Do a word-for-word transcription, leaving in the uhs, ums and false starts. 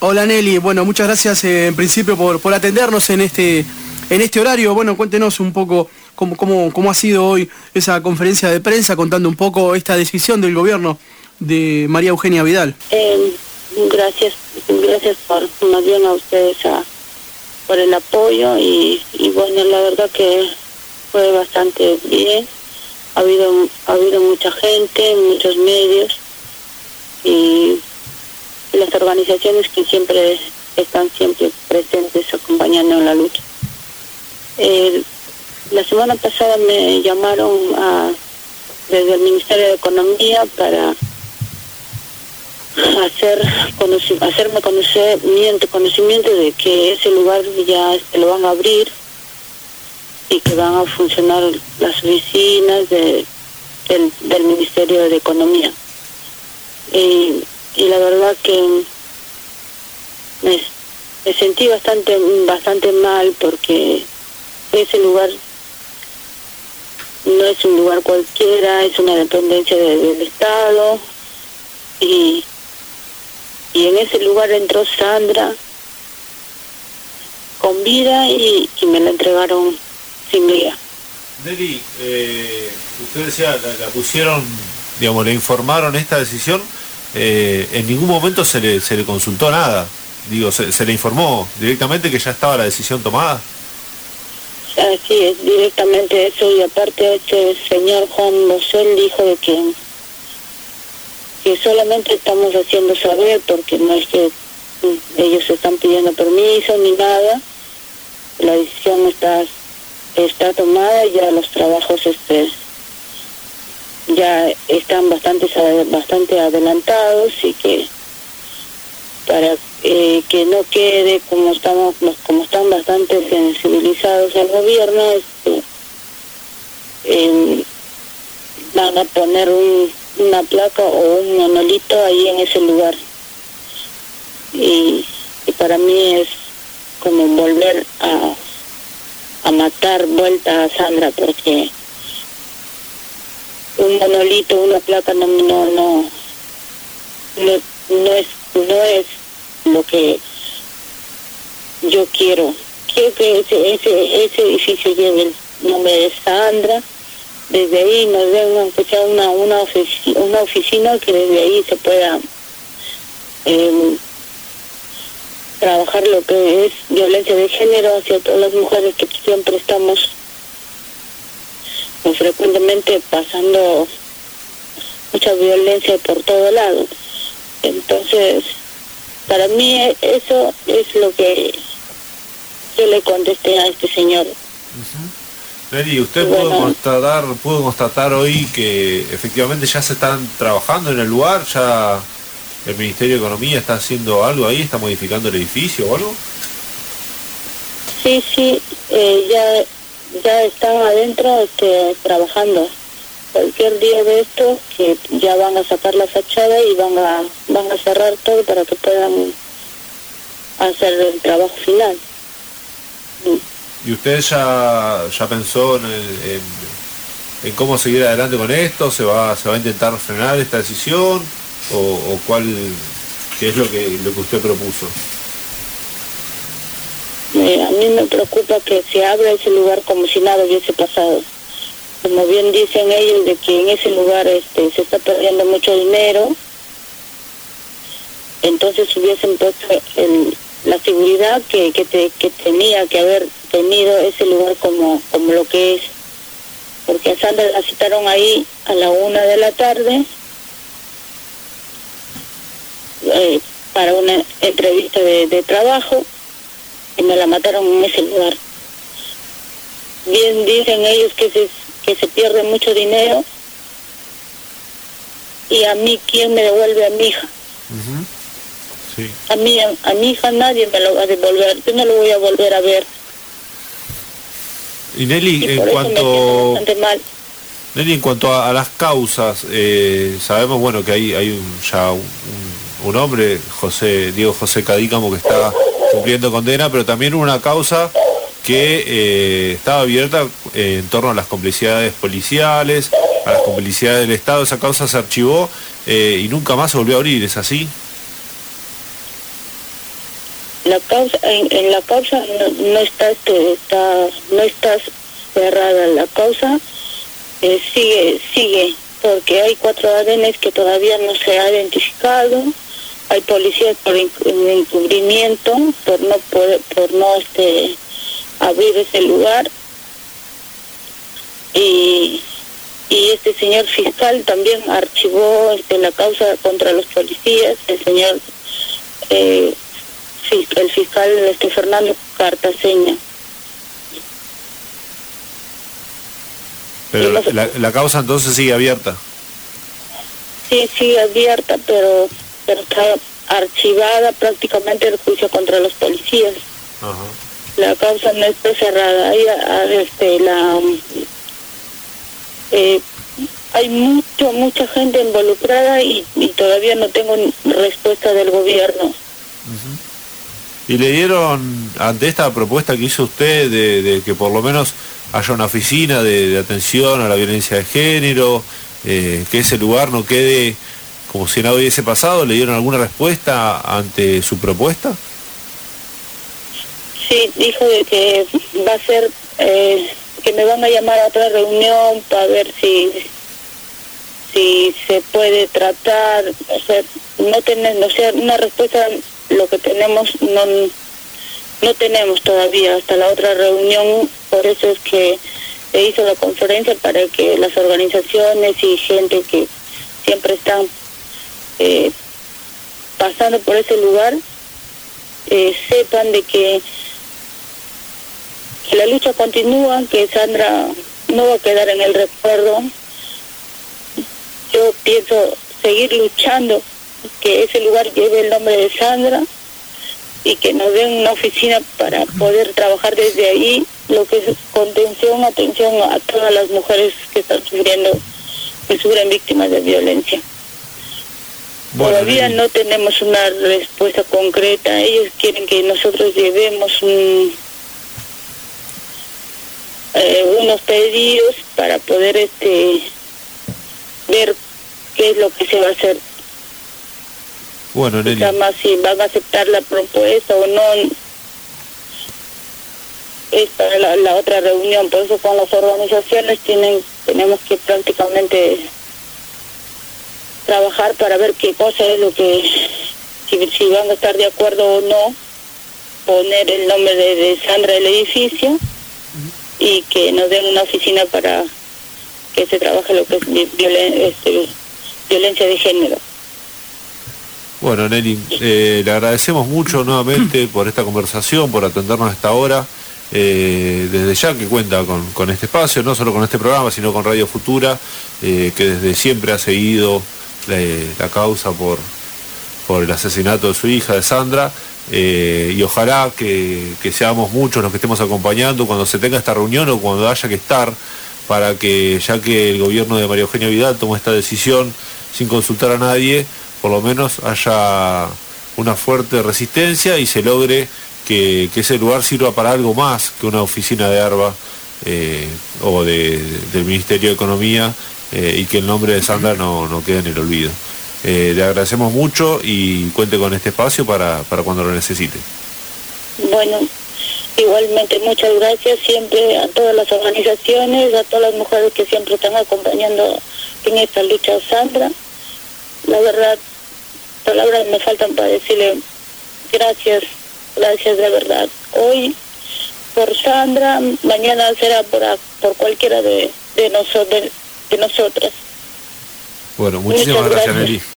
Hola Nelly, bueno, muchas gracias eh, en principio por, por atendernos en este, en este horario. Bueno, cuéntenos un poco cómo, cómo, cómo ha sido hoy esa conferencia de prensa, contando un poco esta decisión del gobierno de María Eugenia Vidal. Eh, gracias, gracias por, más bien a ustedes a, por el apoyo y, y bueno, la verdad que fue bastante bien. Ha habido, ha habido mucha gente, muchos medios y las organizaciones que siempre están siempre presentes acompañando en la lucha. Eh, la semana pasada me llamaron a, desde el Ministerio de Economía para hacer conoci hacerme conocimiento, conocimiento de que ese lugar ya este, lo van a abrir y que van a funcionar las oficinas de, del, del Ministerio de Economía. Y, y la verdad que me, me sentí bastante bastante mal porque ese lugar no es un lugar cualquiera, es una dependencia de, del Estado y, y en ese lugar entró Sandra con vida y, y me la entregaron sin vida. Nelly, eh, usted decía, la, la pusieron, digamos, le informaron esta decisión. Eh, en ningún momento se le, se le consultó nada, digo, se, se le informó directamente que ya estaba la decisión tomada. Así es, directamente eso, y aparte este señor Juan Bosel dijo de que, que solamente estamos haciendo saber, porque no es que ellos están pidiendo permiso ni nada, la decisión está, está tomada, ya los trabajos este ya están bastante bastante adelantados y que para eh, que no quede como estamos como están bastante sensibilizados al gobierno, este, eh, van a poner un, una placa o un monolito ahí en ese lugar y, y para mí es como volver a a matar vuelta a Sandra, porque un monolito, una placa no no no no, no es no es lo que yo quiero. Quiero que ese ese ese edificio lleve el nombre de Sandra. Desde ahí nos den aunque sea una una oficina, una oficina que desde ahí se pueda eh, trabajar lo que es violencia de género hacia todas las mujeres que siempre estamos muy frecuentemente pasando mucha violencia por todo lado. Entonces, para mí eso es lo que yo le contesté a este señor. Uh-huh. Nelly, ¿usted bueno, pudo constatar, pudo constatar hoy que efectivamente ya se están trabajando en el lugar? ¿Ya el Ministerio de Economía está haciendo algo ahí? ¿Está modificando el edificio o algo? Sí, sí, eh, ya ya están adentro este, trabajando. Cualquier día de esto que ya van a sacar la fachada y van a van a cerrar todo para que puedan hacer el trabajo final. ¿Y usted ya ya pensó en, en, en cómo seguir adelante con esto? ¿Se va se va a intentar frenar esta decisión? ¿O, o cuál, qué es lo que lo que usted propuso? Eh, a mí me preocupa que se abra ese lugar como si nada hubiese pasado. Como bien dicen ellos, de que en ese lugar este se está perdiendo mucho dinero, entonces hubiesen puesto el, la seguridad que que, te, que tenía que haber tenido ese lugar como como lo que es, porque a Sandra la citaron ahí a la una de la tarde eh, para una entrevista de, de trabajo y me la mataron en ese lugar. Bien dicen ellos que se que se pierde mucho dinero y a mí quién me devuelve a mi hija. Uh-huh. Sí. A mí a, a mi hija nadie me lo va a devolver, yo no lo voy a volver a ver. Y Nelly, y en cuanto Nelly, en cuanto a, a las causas, eh, sabemos bueno que hay hay un, ya un, un hombre, José Diego José Cadícamo, que está cumpliendo condena, pero también una causa que eh, estaba abierta eh, en torno a las complicidades policiales, a las complicidades del Estado. Esa causa se archivó eh, y nunca más se volvió a abrir, ¿es así? La causa, en, en la causa no, no está, este, está, no está cerrada la causa, eh, sigue, sigue, porque hay cuatro A D Ns que todavía no se ha identificado, hay policías por encubrimiento, por no poder, por no este abrir ese lugar, y y este señor fiscal también archivó este la causa contra los policías, el señor eh, el fiscal este Fernando Cartaseña. Pero la, la, la causa entonces sigue abierta. Sí, sigue abierta, pero pero está archivada prácticamente el juicio contra los policías. Ajá. La causa no está cerrada. Hay este la eh, hay mucho mucha gente involucrada y, y todavía no tengo respuesta del gobierno. Uh-huh. ¿Y le dieron, ante esta propuesta que hizo usted de, de que por lo menos haya una oficina de, de atención a la violencia de género, eh, que ese lugar no quede como si nada hubiese pasado, le dieron alguna respuesta ante su propuesta? Sí, dijo de que va a ser, eh, que me van a llamar a otra reunión para ver si si se puede tratar, o sea, no tenemos, o sea, una respuesta, lo que tenemos no no tenemos todavía hasta la otra reunión, por eso es que se hizo la conferencia para que las organizaciones y gente que siempre están eh, pasando por ese lugar eh, sepan de que, que la lucha continúa, que Sandra no va a quedar en el recuerdo. Yo pienso seguir luchando, que ese lugar lleve el nombre de Sandra y que nos den una oficina para poder trabajar desde ahí lo que es contención, atención a todas las mujeres que están sufriendo, que sufren víctimas de violencia. Bueno, todavía no tenemos una respuesta concreta. Ellos quieren que nosotros llevemos un, eh, unos pedidos para poder este ver qué es lo que se va a hacer. Bueno, Nelly. Más si van a aceptar la propuesta o no, es para la, la otra reunión. Por eso con las organizaciones tienen tenemos que prácticamente trabajar para ver qué cosa es lo que, si, si van a estar de acuerdo o no, poner el nombre de, de Sandra del edificio, uh-huh, y que nos den una oficina para que se trabaje lo que es violen, este, violencia de género. Bueno, Nelly, eh, le agradecemos mucho nuevamente por esta conversación, por atendernos a esta hora, eh, desde ya que cuenta con, con este espacio, no solo con este programa, sino con Radio Futura, eh, que desde siempre ha seguido la, la causa por, por el asesinato de su hija, de Sandra, eh, y ojalá que, que seamos muchos los que estemos acompañando cuando se tenga esta reunión o cuando haya que estar, para que, ya que el gobierno de María Eugenia Vidal tomó esta decisión sin consultar a nadie, por lo menos haya una fuerte resistencia y se logre que, que ese lugar sirva para algo más que una oficina de ARBA eh, o de, de, del Ministerio de Economía, eh, y que el nombre de Sandra no, no quede en el olvido. Eh, le agradecemos mucho y cuente con este espacio para, para cuando lo necesite. Bueno, igualmente muchas gracias siempre a todas las organizaciones, a todas las mujeres que siempre están acompañando en esta lucha a Sandra. La verdad, palabras me faltan para decirle gracias, gracias de verdad. Hoy por Sandra, mañana será por, por cualquiera de, de, nosotros, de nosotras. Bueno, muchísimas gracias, Nelly.